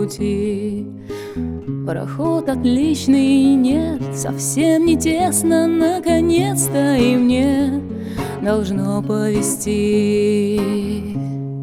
пути. Пароход отличный, нет, совсем не тесно, наконец-то и мне должно повезти.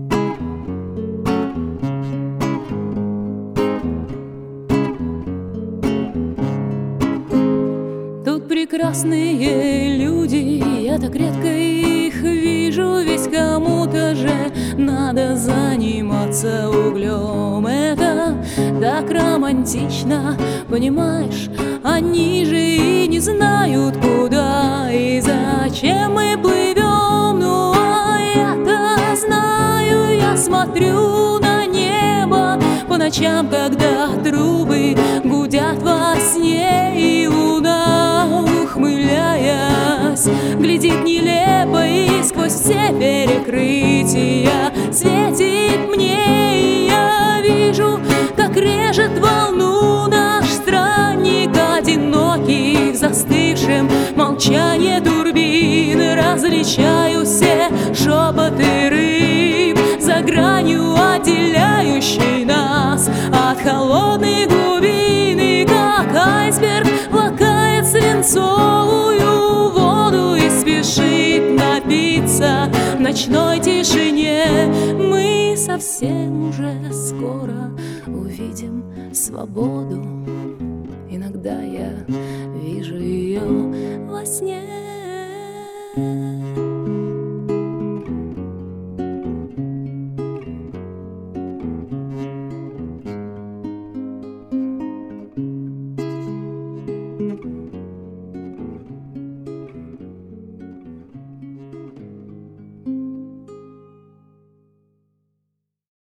Тут прекрасные люди, я так редко их вижу, ведь кому-то же надо заниматься углем. Это так романтично, понимаешь, они же и не знают, куда и зачем мы плывем. Ну а я-то знаю, я смотрю на небо по ночам, когда трубы гудят во сне, и луна, ухмыляясь, глядит нелепо и сквозь все перекрытия светит мне, и я вижу, как режет волну наш странник одинокий в застывшем молчании турбины. Различаю все шепоты рыб за гранью, отделяющей нас от холодной глубины, как айсберг лакает свинцовую воду и спешит напиться в ночной тишине. Мы совсем уже скоро увидим свободу. Иногда я вижу ее во сне.